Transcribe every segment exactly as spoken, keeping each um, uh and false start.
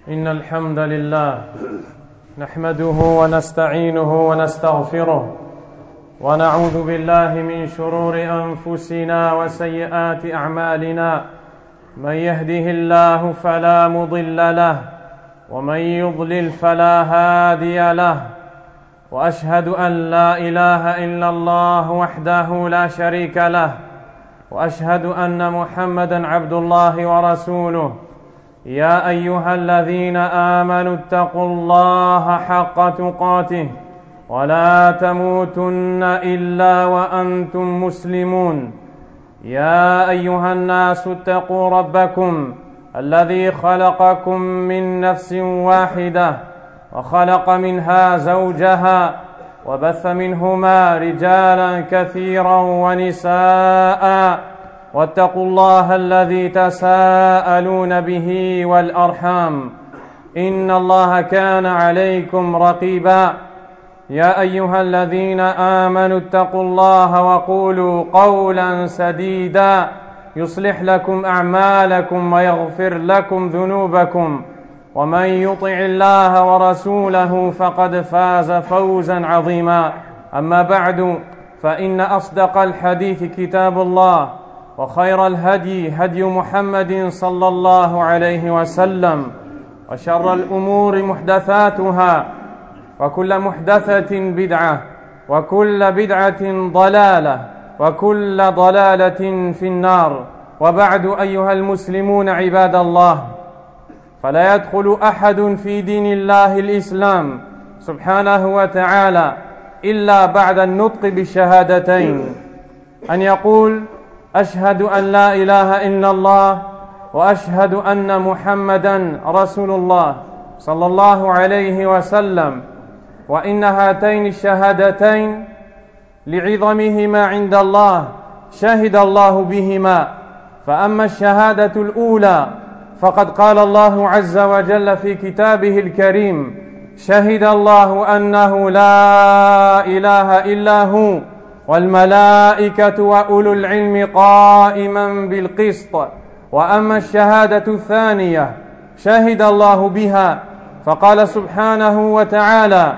إن الحمد لله نحمده ونستعينه ونستغفره ونعوذ بالله من شرور أنفسنا وسيئات أعمالنا. من يهده الله فلا مضل له ومن يضلل فلا هادي له، وأشهد أن لا إله إلا الله وحده لا شريك له، وأشهد أن محمدا عبد الله ورسوله. يا أيها الذين آمنوا اتقوا الله حق تقاته ولا تموتن إلا وأنتم مسلمون. يا أيها الناس اتقوا ربكم الذي خلقكم من نفس واحدة وخلق منها زوجها وبث منهما رجالا كثيرا ونساء، واتقوا الله الذي تساءلون به والأرحام إن الله كان عليكم رقيبا. يا أيها الذين آمنوا اتقوا الله وقولوا قولا سديدا يصلح لكم أعمالكم ويغفر لكم ذنوبكم، ومن يطع الله ورسوله فقد فاز فوزا عظيما. أما بعد، فإن أصدق الحديث كتاب الله، وخير الهدي هدي محمد صلى الله عليه وسلم، وشر الأمور محدثاتها، وكل محدثة بدعة، وكل بدعة ضلالة، وكل ضلالة في النار. وبعد، أيها المسلمون عباد الله، فلا يدخل أحد في دين الله الإسلام سبحانه وتعالى إلا بعد النطق بالشهادتين، أن يقول أشهد أن لا إله إلا الله وأشهد أن محمدا رسول الله صلى الله عليه وسلم. وإن هاتين الشهادتين لعظمهما عند الله شهد الله بهما. فأما الشهادة الأولى فقد قال الله عز وجل في كتابه الكريم: شهد الله أنه لا إله إلا هو والملائكة وأولو العلم قائما بالقسط. وأما الشهادة الثانية شهد الله بها فقال سبحانه وتعالى: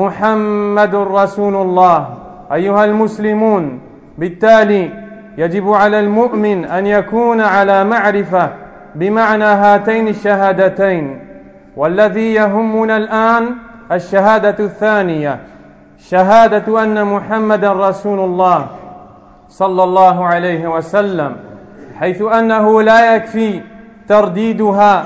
محمد رسول الله. أيها المسلمون، بالتالي يجب على المؤمن أن يكون على معرفة بمعنى هاتين الشهادتين، والذي يهمنا الآن الشهادة الثانية، شهادة أن محمد رسول الله صلى الله عليه وسلم، حيث أنه لا يكفي ترديدها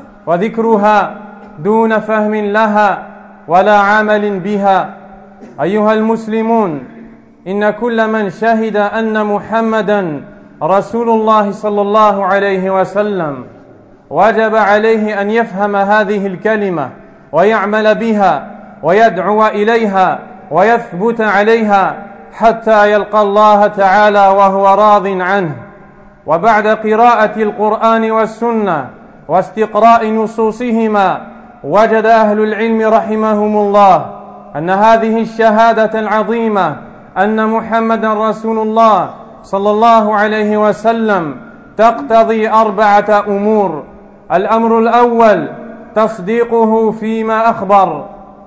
وذكرها دون فهم لها ولا عمل بها. أيها المسلمون، إن كل من شهد أن محمدا رسول الله صلى الله عليه وسلم وجب عليه أن يفهم هذه الكلمة ويعمل بها ويدعو إليها ويثبت عليها حتى يلقى الله تعالى وهو راض عنه. وبعد قراءة القرآن والسنة واستقراء نصوصهما، وجد أهل العلم رحمهم الله أن هذه الشهادة العظيمة أن محمدا رسول الله صلى الله عليه وسلم تقتضي أربعة أمور. الأمر الأول تصديقه فيما أخبر،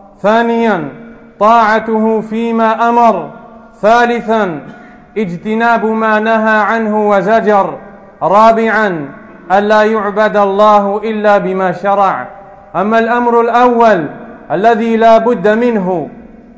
ثانيا طاعته فيما أمر، ثالثا اجتناب ما نهى عنه وزجر، رابعا ألا يعبد الله إلا بما شرع. أما الأمر الأول الذي لا بد منه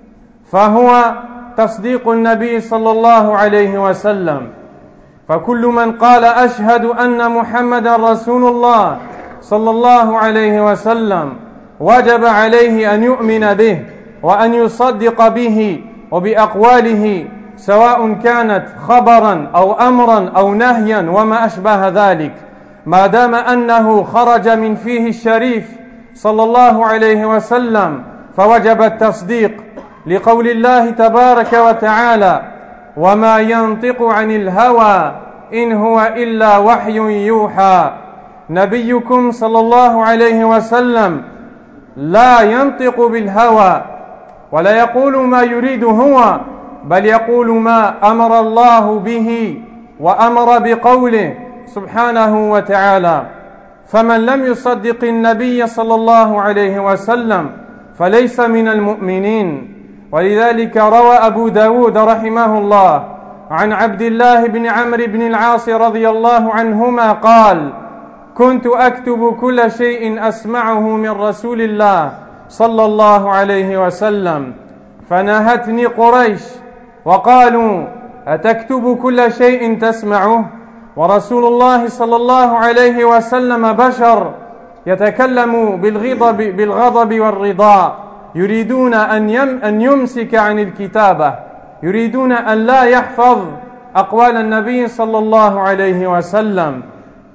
فهو تصديق النبي صلى الله عليه وسلم. فكل من قال أشهد أن محمد رسول الله صلى الله عليه وسلم وجب عليه أن يؤمن به وأن يصدق به وبأقواله، سواء كانت خبرا أو أمرا أو نهيا وما أشبه ذلك، ما دام أنه خرج من فيه الشريف صلى الله عليه وسلم فوجب التصديق، لقول الله تبارك وتعالى: وما ينطق عن الهوى إن هو إلا وحي يوحى. نبيكم صلى الله عليه وسلم لا ينطق بالهوى ولا يقول ما يريد هو، بل يقول ما أمر الله به وأمر بقوله سبحانه وتعالى. فمن لم يصدق النبي صلى الله عليه وسلم فليس من المؤمنين. ولذلك روى أبو داود رحمه الله عن عبد الله بن عمرو بن العاص رضي الله عنهما قال: كنت أكتب كل شيء أسمعه من رسول الله صلى الله عليه وسلم، فنهتني قريش وقالوا: أتكتب كل شيء تسمعه؟ ورسول الله صلى الله عليه وسلم بشر يتكلم بالغضب, بالغضب والرضا، يريدون أن, يم أن يمسك عن الكتابة، يريدون أن لا يحفظ أقوال النبي صلى الله عليه وسلم.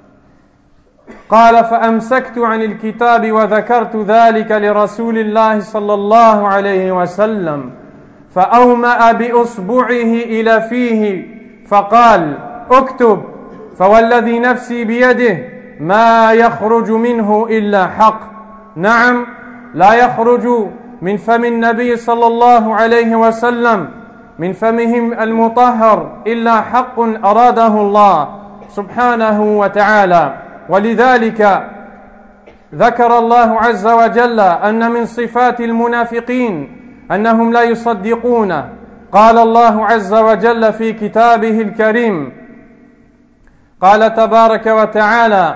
قال: فأمسكت عن الكتاب وذكرت ذلك لرسول الله صلى الله عليه وسلم، فأومأ بأصبعه إلى فيه فقال: اكتب، فوالذي نفسي بيده ما يخرج منه إلا حق. نعم، لا يخرج من فم النبي صلى الله عليه وسلم، من فمهم المطهر، إلا حق أراده الله سبحانه وتعالى. ولذلك ذكر الله عز وجل أن من صفات المنافقين أنهم لا يصدقون. قال الله عز وجل في كتابه الكريم، قال تبارك وتعالى: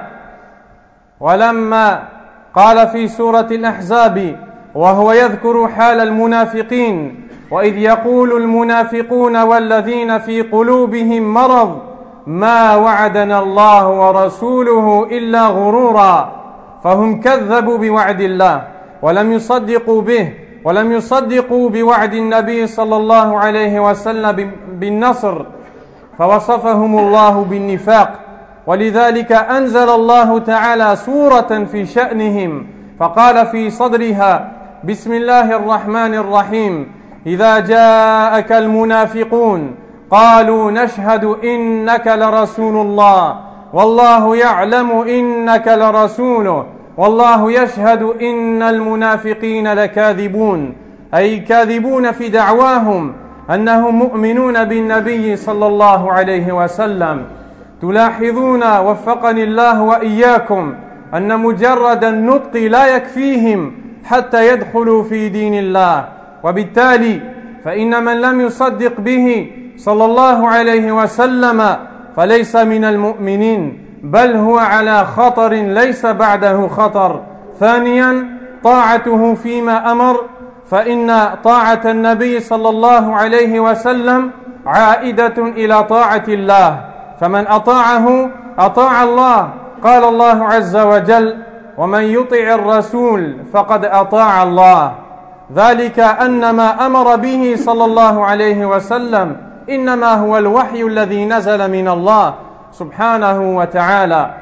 ولما قال في سورة الأحزاب وهو يذكر حال المنافقين: وإذ يقول المنافقون والذين في قلوبهم مرض ما وعدنا الله ورسوله إلا غرورا. فهم كذبوا بوعد الله ولم يصدقوا به، ولم يصدقوا بوعد النبي صلى الله عليه وسلم بالنصر، فوصفهم الله بالنفاق. ولذلك أنزل الله تعالى سورة في شأنهم فقال في صدرها: بسم الله الرحمن الرحيم: إذا جاءك المنافقون قالوا نشهد إنك لرسول الله والله يعلم إنك لرسوله والله يشهد إن المنافقين لكاذبون، أي كاذبون في دعواهم أنهم مؤمنون بالنبي صلى الله عليه وسلم. تلاحظون وفقني الله وإياكم أن مجرد النطق لا يكفيهم حتى يدخلوا في دين الله، وبالتالي فإن من لم يصدق به صلى الله عليه وسلم فليس من المؤمنين، بل هو على خطر ليس بعده خطر. ثانيا، طاعته فيما أمر، فإن طاعة النبي صلى الله عليه وسلم عائدة إلى طاعة الله، فمن أطاعه أطاع الله. قال الله عز وجل: ومن يطع الرسول فقد أطاع الله. ذلك أن ما أمر به صلى الله عليه وسلم إنما هو الوحي الذي نزل من الله سبحانه وتعالى.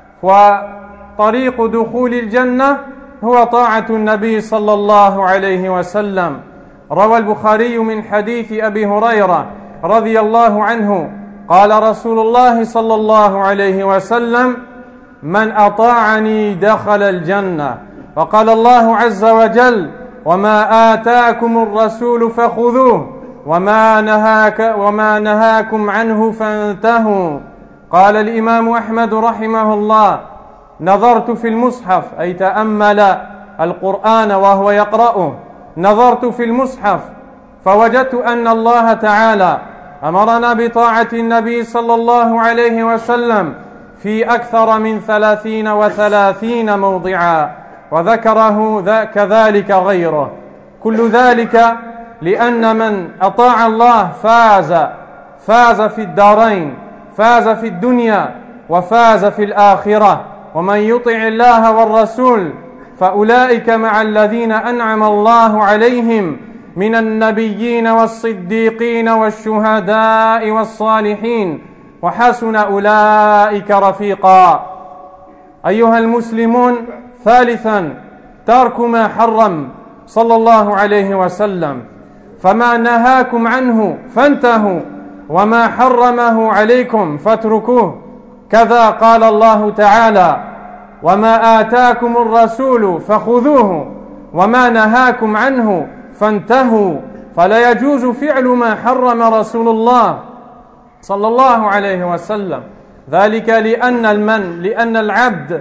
وطريق دخول الجنة هو طاعة النبي صلى الله عليه وسلم. روى البخاري من حديث أبي هريرة رضي الله عنه قال رسول الله صلى الله عليه وسلم: من أطاعني دخل الجنة. وقال الله عز وجل: وما آتاكم الرسول فخذوه وما نهاك وما نهاكم عنه فانتهوا. قال الإمام أحمد رحمه الله: نظرت في المصحف، أي تأمل القرآن وهو يقرأه، نظرت في المصحف فوجدت أن الله تعالى أمرنا بطاعة النبي صلى الله عليه وسلم في أكثر من ثلاثين وثلاثين موضعا، وذكره كذلك غيره. كل ذلك لأن من أطاع الله فاز فاز في الدارين، فاز في الدنيا وفاز في الآخرة. ومن يطع الله والرسول فأولئك مع الذين أنعم الله عليهم من النبيين والصديقين والشهداء والصالحين وحسن أولئك رفيقا. أيها المسلمون، ثالثا، ترك ما حرم صلى الله عليه وسلم، فما نهاكم عنه فانتهوا وما حرمه عليكم فاتركوه. كذا قال الله تعالى: وما آتاكم الرسول فخذوه وما نهاكم عنه فانتهوا. فلا يجوز فعل ما حرم رسول الله صلى الله عليه وسلم، ذلك لأن المن لأن العبد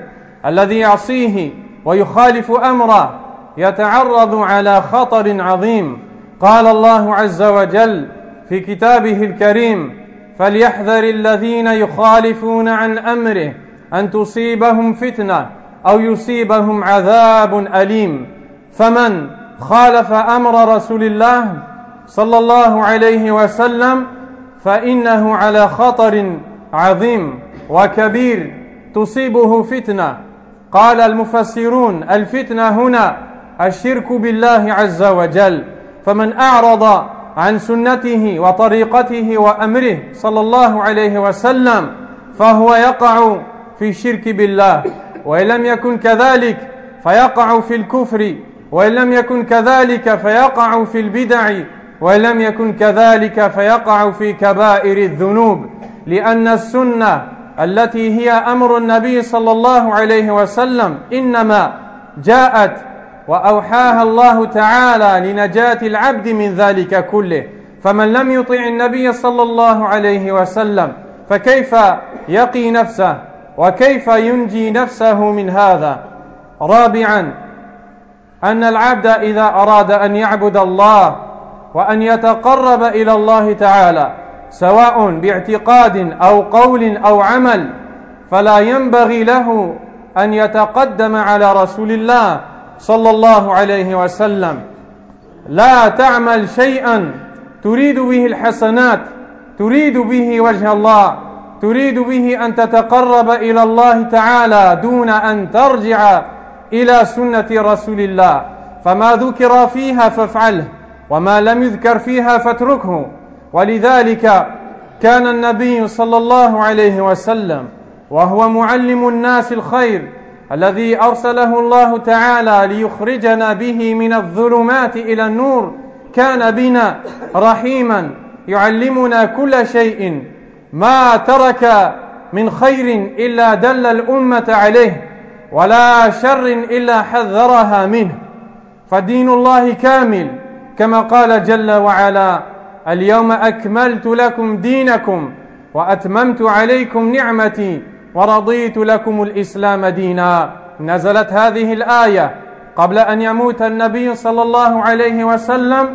الذي يعصيه ويخالف أمره يتعرض على خطر عظيم. قال الله عز وجل في كتابه الكريم: فليحذر الذين يخالفون عن أمره أن تصيبهم فتنة أو يصيبهم عذاب أليم. فمن خالف أمر رسول الله صلى الله عليه وسلم فإنه على خطر عظيم وكبير تصيبه فتنة. قال المفسرون: الفتنة هنا الشرك بالله عز وجل، فمن أعرض عن سنته وطريقته وأمره صلى الله عليه وسلم فهو يقع في الشرك بالله، وإن لم يكن كذلك فيقع في الكفر، وإن لم يكن كذلك فيقع في البدع، وإن لم يكن كذلك فيقع في كبائر الذنوب، لأن السنة التي هي أمر النبي صلى الله عليه وسلم إنما جاءت وأوحاها الله تعالى لنجاة العبد من ذلك كله، فمن لم يطع النبي صلى الله عليه وسلم فكيف يقي نفسه وكيف ينجي نفسه من هذا؟ رابعا، أن العبد إذا أراد أن يعبد الله وأن يتقرب إلى الله تعالى سواء باعتقاد أو قول أو عمل، فلا ينبغي له أن يتقدم على رسول الله صلى الله عليه وسلم. لا تعمل شيئا تريد به الحسنات، تريد به وجه الله، تريد به أن تتقرب إلى الله تعالى دون أن ترجع إلى سنة رسول الله، فما ذكر فيها فافعله وما لم يذكر فيها فاتركه. ولذلك كان النبي صلى الله عليه وسلم وهو معلم الناس الخير الذي أرسله الله تعالى ليخرجنا به من الظلمات إلى النور، كان بنا رحيما يعلمنا كل شيء، ما ترك من خير إلا دل الأمة عليه، ولا شر إلا حذرها منه. فدين الله كامل كما قال جل وعلا: اليوم أكملت لكم دينكم وأتممت عليكم نعمتي ورضيت لكم الإسلام دينا. نزلت هذه الآية قبل أن يموت النبي صلى الله عليه وسلم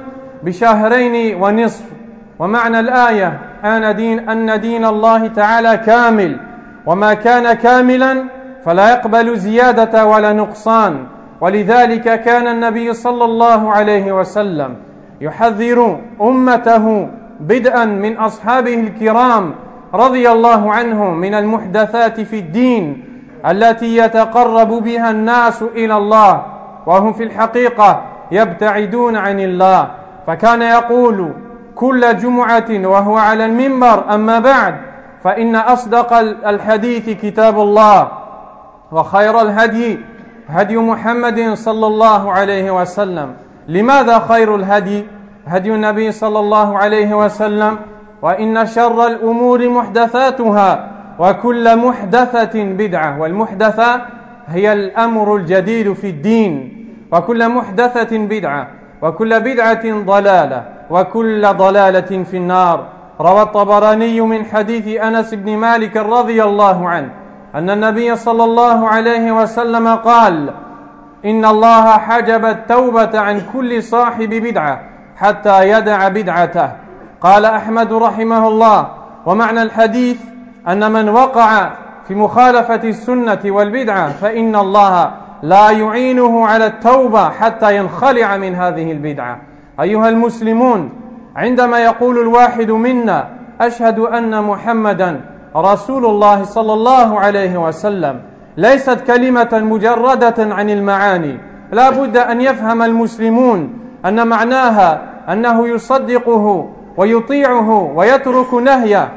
بشهرين ونصف، ومعنى الآية أن دين, أن دين الله تعالى كامل، وما كان كاملا فلا يقبل زيادة ولا نقصان. ولذلك كان النبي صلى الله عليه وسلم يحذر أمته بدءا من أصحابه الكرام رضي الله عنهم من المحدثات في الدين التي يتقرب بها الناس إلى الله وهم في الحقيقة يبتعدون عن الله. فكان يقول كل جمعة وهو على المنبر: أما بعد، فإن أصدق الحديث كتاب الله، وخير الهدي هدي محمد صلى الله عليه وسلم. لماذا خير الهدي هدي النبي صلى الله عليه وسلم؟ وإن شر الأمور محدثاتها وكل محدثة بدعة، والمحدثة هي الأمر الجديد في الدين، وكل محدثة بدعة، وكل بدعة ضلالة، وكل ضلالة في النار. روى الطبراني من حديث أنس بن مالك رضي الله عنه أن النبي صلى الله عليه وسلم قال: إن الله حجب التوبة عن كل صاحب بدعة حتى يدع بدعته. قال أحمد رحمه الله: ومعنى الحديث أن من وقع في مخالفة السنة والبدعة فإن الله لا يعينه على التوبة حتى ينخلع من هذه البدعة. أيها المسلمون، عندما يقول الواحد منا: أشهد أن محمدا رسول الله صلى الله عليه وسلم، ليست كلمة مجردة عن المعاني، لا بد أن يفهم المسلمون أن معناها أنه يصدقه ويطيعه ويترك نهيه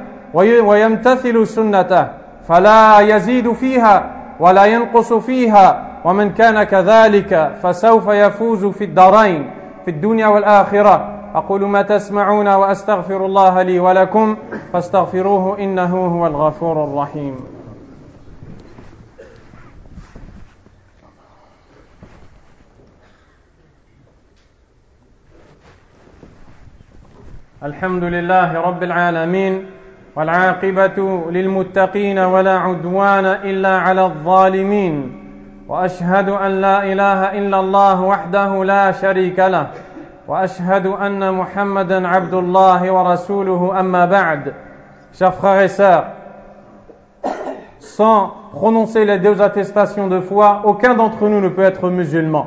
ويمتثل سنته، فلا يزيد فيها ولا ينقص فيها. ومن كان كذلك فسوف يفوز في الدارين، في الدنيا والآخرة. أقول ما تسمعون وأستغفر الله لي ولكم فاستغفروه إنه هو الغفور الرحيم. الحمد لله رب العالمين، والعاقبة للمتقين ولا عدوان إلا على الظالمين، وأشهد أن لا إله إلا الله وحده لا شريك له وأشهد أن محمدا عبد الله ورسوله أما بعد. Chers frères et sœurs, sans prononcer les deux attestations de foi, aucun d'entre nous ne peut être musulman.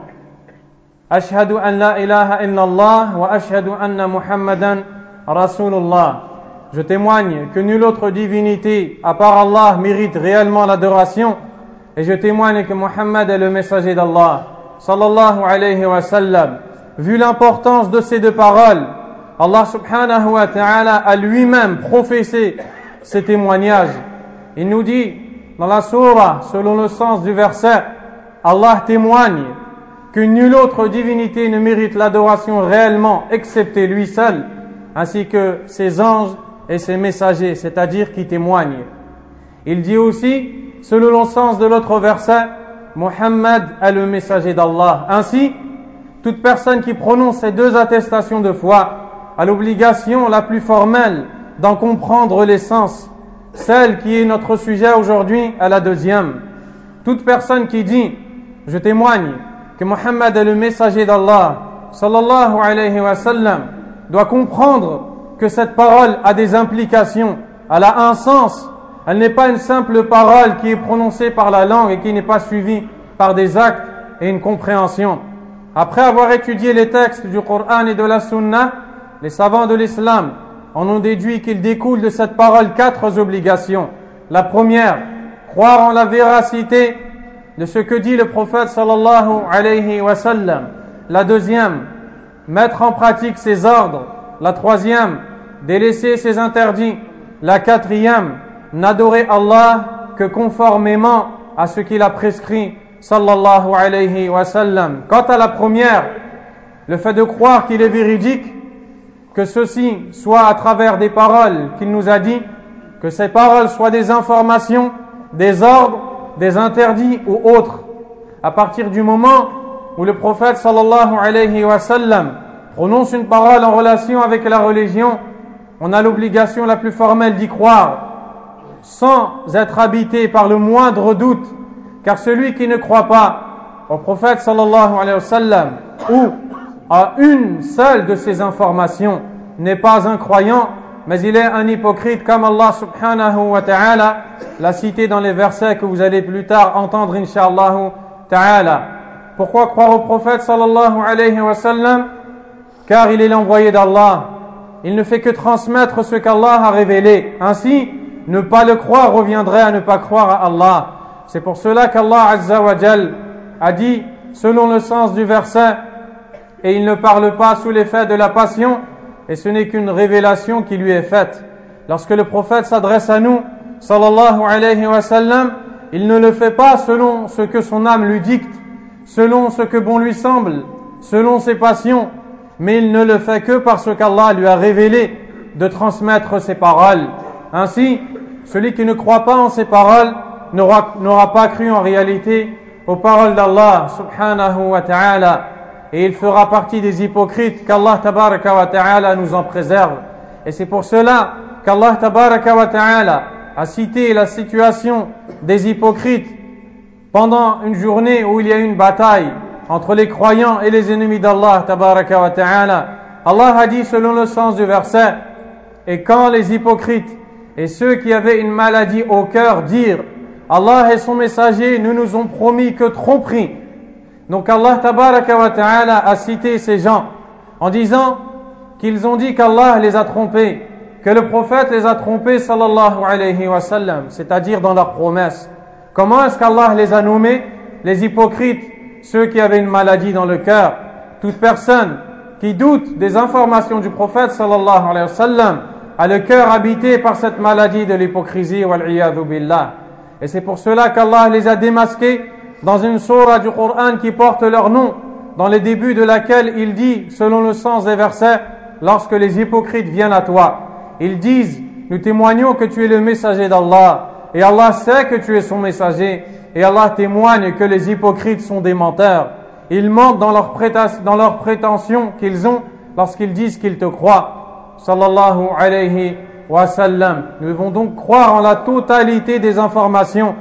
Ashhadu an la ilaha illallah wa ashhadu anna Muhammadan Rasulullah. Je témoigne que nulle autre divinité à part Allah mérite réellement l'adoration et je témoigne que Muhammad est le messager d'Allah sallallahu alayhi wa sallam. Vu l'importance de ces deux paroles, Allah subhanahu wa ta'ala a lui-même professé ces témoignages. Il nous dit dans la sourate, selon le sens du verset, Allah témoigne que nulle autre divinité ne mérite l'adoration réellement excepté lui seul, ainsi que ses anges et ses messagers, c'est-à-dire qui témoignent. Il dit aussi, selon le sens de l'autre verset, Muhammad est le messager d'Allah. Ainsi, toute personne qui prononce ces deux attestations de foi a l'obligation la plus formelle d'en comprendre l'essence. Celle qui est notre sujet aujourd'hui est la deuxième. Toute personne qui dit « Je témoigne que Muhammad est le messager d'Allah sallallahu alayhi wa sallam » doit comprendre que cette parole a des implications, elle a un sens. Elle n'est pas une simple parole qui est prononcée par la langue et qui n'est pas suivie par des actes et une compréhension. Après avoir étudié les textes du Coran et de la Sunna, les savants de l'islam en ont déduit qu'il découle de cette parole quatre obligations. La première, croire en la véracité de ce que dit le prophète sallallahu alayhi wa sallam. La deuxième, mettre en pratique ses ordres. La troisième, délaisser ses interdits. La quatrième, n'adorer Allah que conformément à ce qu'il a prescrit sallallahu alayhi wa sallam. Quant à la première, le fait de croire qu'il est véridique, que ceci soit à travers des paroles qu'il nous a dit, que ces paroles soient des informations, des ordres, des interdits ou autres. À partir du moment où le prophète sallallahu alayhi wa sallam prononce une parole en relation avec la religion, on a l'obligation la plus formelle d'y croire, sans être habité par le moindre doute, car celui qui ne croit pas au prophète sallallahu alayhi wa sallam ou à une seule de ces informations n'est pas un croyant, mais il est un hypocrite, comme Allah subhanahu wa ta'ala l'a cité dans les versets que vous allez plus tard entendre, insha'Allah ta'ala. Pourquoi croire au prophète sallallahu alayhi wa sallam? Car il est l'envoyé d'Allah. Il ne fait que transmettre ce qu'Allah a révélé. Ainsi, ne pas le croire reviendrait à ne pas croire à Allah. C'est pour cela qu'Allah Azza wa Jal a dit, selon le sens du verset, et il ne parle pas sous l'effet de la passion, et ce n'est qu'une révélation qui lui est faite. Lorsque le prophète s'adresse à nous, sallallahu alayhi wa sallam, il ne le fait pas selon ce que son âme lui dicte, selon ce que bon lui semble, selon ses passions, mais il ne le fait que parce qu'Allah lui a révélé de transmettre ses paroles. Ainsi, celui qui ne croit pas en ces paroles n'aura, n'aura pas cru en réalité aux paroles d'Allah subhanahu wa ta'ala, et il fera partie des hypocrites qu'Allah tabaraka wa ta'ala nous en préserve. Et c'est pour cela qu'Allah tabaraka wa ta'ala a cité la situation des hypocrites pendant une journée où il y a eu une bataille entre les croyants et les ennemis d'Allah tabaraka wa ta'ala. Allah a dit selon le sens du verset, et quand les hypocrites et ceux qui avaient une maladie au cœur dirent, Allah et son messager ne nous ont promis que tromperie. Donc Allah tabaraka wa ta'ala a cité ces gens en disant qu'ils ont dit qu'Allah les a trompés, que le prophète les a trompés sallallahu alayhi wa sallam, c'est-à-dire dans leurs promesses. Comment est-ce qu'Allah les a nommés? Les hypocrites, ceux qui avaient une maladie dans le cœur. Toute personne qui doute des informations du prophète sallallahu alayhi wa sallam a le cœur habité par cette maladie de l'hypocrisie wal iyadhu billah. Et c'est pour cela qu'Allah les a démasqués dans une sourate du Coran qui porte leur nom, dans les débuts de laquelle il dit, selon le sens des versets, lorsque les hypocrites viennent à toi, ils disent, nous témoignons que tu es le messager d'Allah, et Allah sait que tu es son messager, et Allah témoigne que les hypocrites sont des menteurs. Ils mentent dans leur, préta- dans leur prétention qu'ils ont lorsqu'ils disent qu'ils te croient. Sallallahu alayhi wa sallam. Nous devons donc croire en la totalité des informations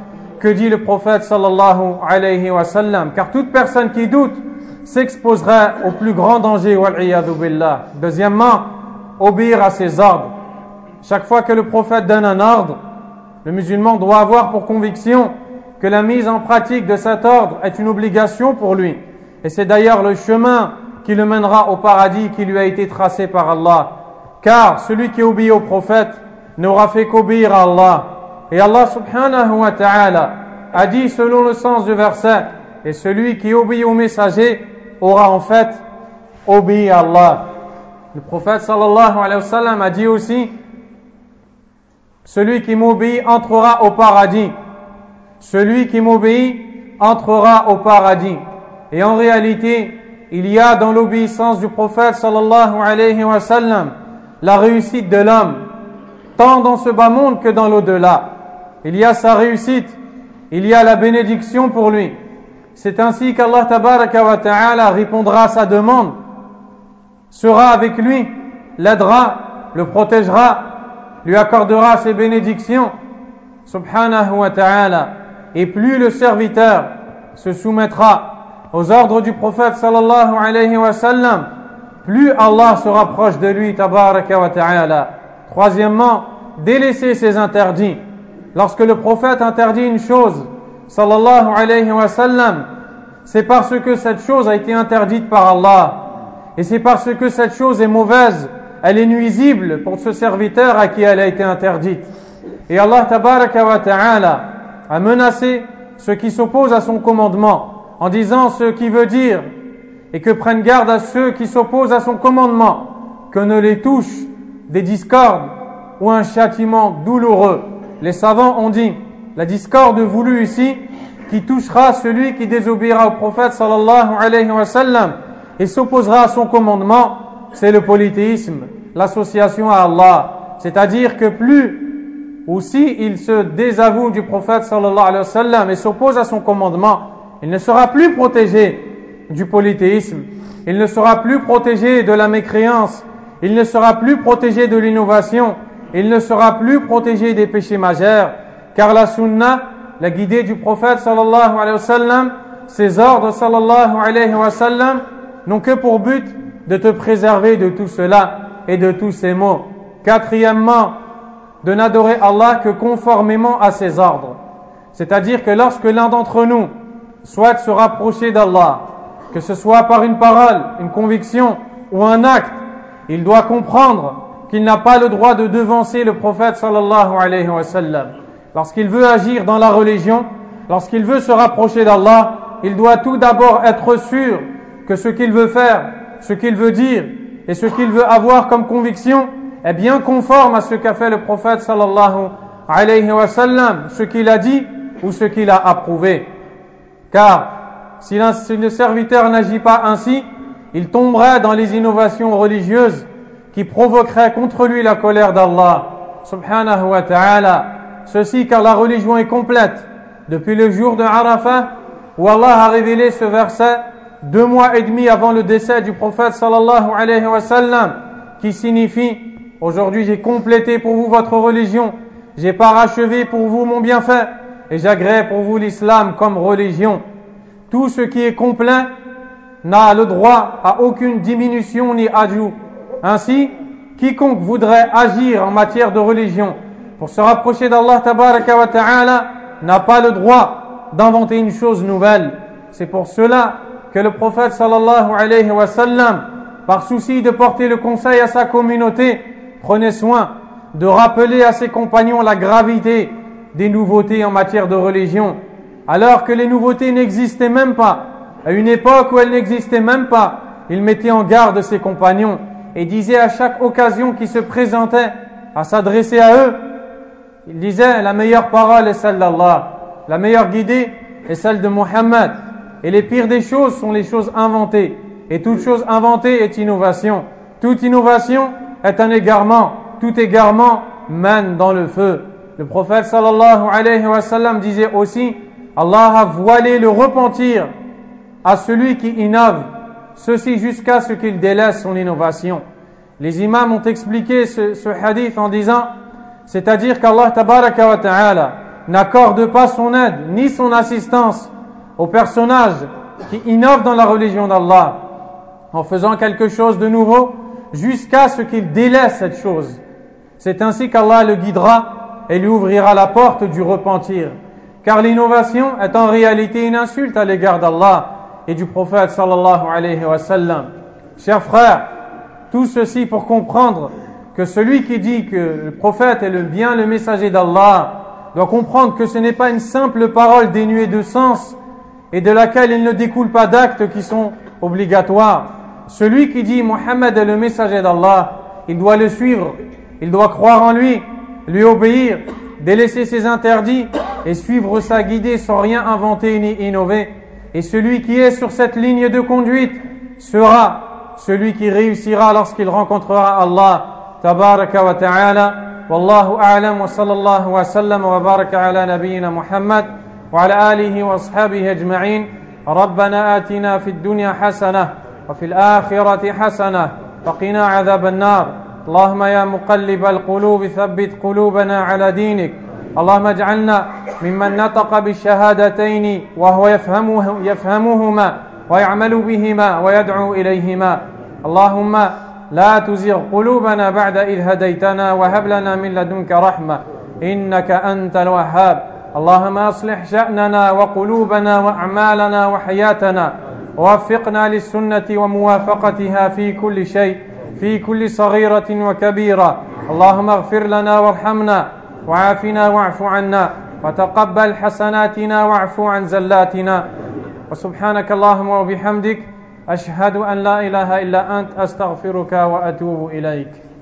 que dit le prophète sallallahu alayhi wa sallam, car toute personne qui doute s'exposerait au plus grand danger, wal-iyadhu billah. Deuxièmement, obéir à ses ordres. Chaque fois que le prophète donne un ordre, le musulman doit avoir pour conviction que la mise en pratique de cet ordre est une obligation pour lui. Et c'est d'ailleurs le chemin qui le mènera au paradis qui lui a été tracé par Allah. Car celui qui obéit au prophète n'aura fait qu'obéir à Allah. Et Allah subhanahu wa ta'ala a dit selon le sens du verset, et celui qui obéit au messager aura en fait obéi à Allah. Le prophète sallallahu alayhi wa sallam a dit aussi, celui qui m'obéit entrera au paradis. Celui qui m'obéit entrera au paradis. Et en réalité, il y a dans l'obéissance du prophète sallallahu alayhi wa sallam la réussite de l'homme, tant dans ce bas monde que dans l'au-delà. Il y a sa réussite, il y a la bénédiction pour lui. C'est ainsi qu'Allah tabaraka wa ta'ala répondra à sa demande, sera avec lui, l'aidera, le protégera, lui accordera ses bénédictions, subhanahu wa ta'ala. Et plus le serviteur se soumettra aux ordres du prophète sallallahu alayhi wa sallam, plus Allah se rapproche de lui, tabaraka wa ta'ala. Troisièmement, délaisser ses interdits. Lorsque le prophète interdit une chose, sallallahu alayhi wa sallam, c'est parce que cette chose a été interdite par Allah. Et c'est parce que cette chose est mauvaise, elle est nuisible pour ce serviteur à qui elle a été interdite. Et Allah tabaraka wa ta'ala a menacé ceux qui s'opposent à son commandement en disant ce qui veut dire et que prennent garde à ceux qui s'opposent à son commandement, que ne les touche des discordes ou un châtiment douloureux. Les savants ont dit, la discorde voulue ici, qui touchera celui qui désobéira au prophète sallallahu alayhi wa sallam et s'opposera à son commandement, c'est le polythéisme, l'association à Allah. C'est-à-dire que plus ou si il se désavoue du prophète sallallahu alayhi wa sallam et s'oppose à son commandement, il ne sera plus protégé du polythéisme, il ne sera plus protégé de la mécréance, il ne sera plus protégé de l'innovation, il ne sera plus protégé des péchés majeurs, car la sunna, la guidée du prophète sallallahu alayhi wa sallam, ses ordres sallallahu alayhi wa sallam, n'ont que pour but de te préserver de tout cela et de tous ces maux. Quatrièmement, de n'adorer Allah que conformément à ses ordres. C'est-à-dire que lorsque l'un d'entre nous souhaite se rapprocher d'Allah, que ce soit par une parole, une conviction ou un acte, il doit comprendre qu'il n'a pas le droit de devancer le prophète sallallahu alayhi wa sallam. Lorsqu'il veut agir dans la religion, lorsqu'il veut se rapprocher d'Allah, il doit tout d'abord être sûr que ce qu'il veut faire, ce qu'il veut dire et ce qu'il veut avoir comme conviction est bien conforme à ce qu'a fait le prophète sallallahu alayhi wa sallam, ce qu'il a dit ou ce qu'il a approuvé. Car si le serviteur n'agit pas ainsi, il tomberait dans les innovations religieuses qui provoqueraient contre lui la colère d'Allah subhanahu wa ta'ala. Ceci car la religion est complète depuis le jour de Arafah où Allah a révélé ce verset deux mois et demi avant le décès du prophète sallallahu alayhi wa sallam, qui signifie: aujourd'hui j'ai complété pour vous votre religion, j'ai parachevé pour vous mon bienfait et j'agrée pour vous l'islam comme religion. Tout ce qui est complet n'a le droit à aucune diminution ni ajout. Ainsi, quiconque voudrait agir en matière de religion pour se rapprocher d'Allah tabaraka wa ta'ala n'a pas le droit d'inventer une chose nouvelle. C'est pour cela que le prophète sallallahu alayhi wa sallam, par souci de porter le conseil à sa communauté, prenait soin de rappeler à ses compagnons la gravité des nouveautés en matière de religion, alors que les nouveautés n'existaient même pas. À une époque où elles n'existaient même pas, il mettait en garde ses compagnons et disait à chaque occasion qui se présentait à s'adresser à eux, il disait: la meilleure parole est celle d'Allah, la meilleure guidée est celle de Muhammad, et les pires des choses sont les choses inventées, et toute chose inventée est innovation. Toute innovation est un égarement, tout égarement mène dans le feu. Le prophète sallallahu alayhi wa sallam disait aussi: Allah a voilé le repentir à celui qui innove, ceci jusqu'à ce qu'il délaisse son innovation. Les imams ont expliqué ce, ce hadith en disant, c'est-à-dire qu'Allah tabaraka wa ta'ala n'accorde pas son aide ni son assistance aux personnages qui innovent dans la religion d'Allah en faisant quelque chose de nouveau jusqu'à ce qu'il délaisse cette chose. C'est ainsi qu'Allah le guidera et lui ouvrira la porte du repentir. Car l'innovation est en réalité une insulte à l'égard d'Allah et du prophète sallallahu alayhi wa sallam. Chers frères, tout ceci pour comprendre que celui qui dit que le prophète est le bien le messager d'Allah doit comprendre que ce n'est pas une simple parole dénuée de sens et de laquelle il ne découle pas d'actes qui sont obligatoires. Celui qui dit Mohammed est le messager d'Allah, il doit le suivre, il doit croire en lui, lui obéir, délaisser ses interdits et suivre sa guidée sans rien inventer ni innover. Et celui qui est sur cette ligne de conduite sera celui qui réussira lorsqu'il rencontrera Allah tabaraka wa ta'ala. Wallahu a'lam wa sallallahu wa sallam wa baraka ala nabiyyina Muhammad wa ala alihi wa ashabihi ajma'in. Rabbana atina fid dunya hasanah wa fil akhirati hasanah wa qina adhaban nar. اللهم يا مقلب القلوب ثبت قلوبنا على دينك اللهم اجعلنا ممن نطق بالشهادتين وهو يفهمه يفهمهما ويعمل بهما ويدعو إليهما اللهم لا تزغ قلوبنا بعد إذ هديتنا وهب لنا من لدنك رحمة إنك أنت الوهاب اللهم أصلح شأننا وقلوبنا وأعمالنا وحياتنا ووفقنا للسنة وموافقتها في كل شيء في كل صغيرة وكبيرة اللهم اغفر لنا وارحمنا وعافنا واعف عنا وتقبل حسناتنا واعف عن زلاتنا وسبحانك اللهم وبحمدك أشهد أن لا إله إلا أنت أستغفرك وأتوب إليك